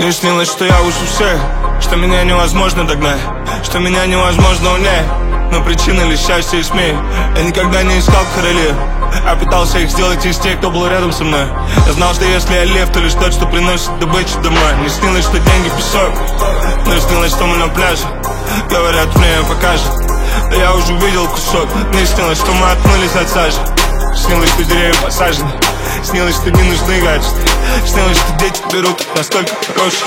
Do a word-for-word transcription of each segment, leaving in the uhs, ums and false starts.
Мне снилось, что я выше всех, что меня невозможно догнать, что меня невозможно унять. Но причина лишь счастья и смех. Я никогда не искал королев, а пытался их сделать из тех, кто был рядом со мной. Я знал, что если я лев, то лишь тот, что приносит добычу домой. Мне снилось, что деньги песок, но снилось, что мы на пляже. Говорят, время покажет, да я уже увидел кусок. Мне снилось, что мы отмылись от сажи. Снилось, что деревья посажены. Снилось, что не нужны гаджеты. Снилось, что дети берут настолько хорошие.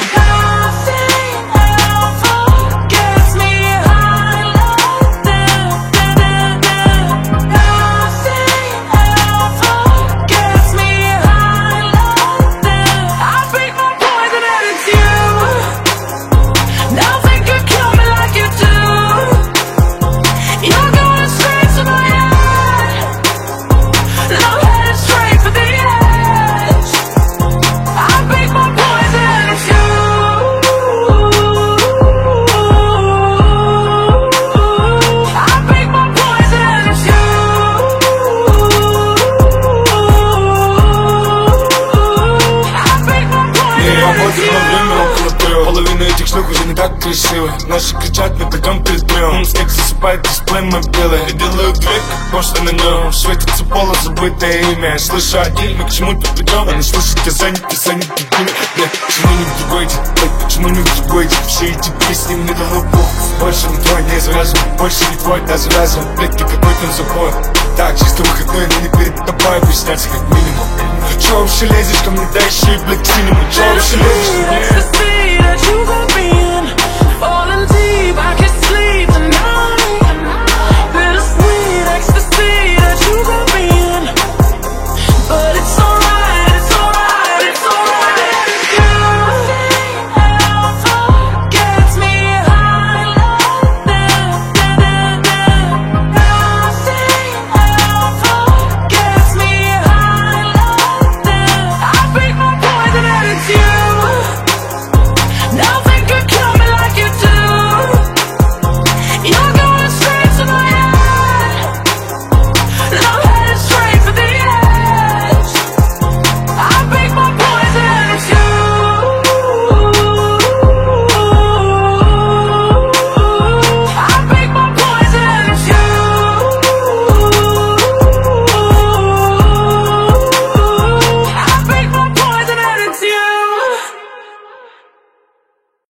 Половина этих шлюх уже не так красивы. Наши кричат, мы пойдем перед приемом. Снег засыпает дисплей мобилы. Я делаю двиг, как пошло на нем. Светится поло, забытое имя. Я слышу один, мы к чему-то придем. Они слышат, я занят, я занят другими. Бля, почему не в другой день? Почему не в другой день? Все эти песни мне дало Бог. Больше не твой, не завязан. Больше не твой, да завязан. Блядь, ты какой-то закон. Так, чисто выходной, но не перед тобой объясняться как минимум. Чё вообще лезешь ко мне, да еще и, блядь, синему? Чё вообще лезешь ко мне?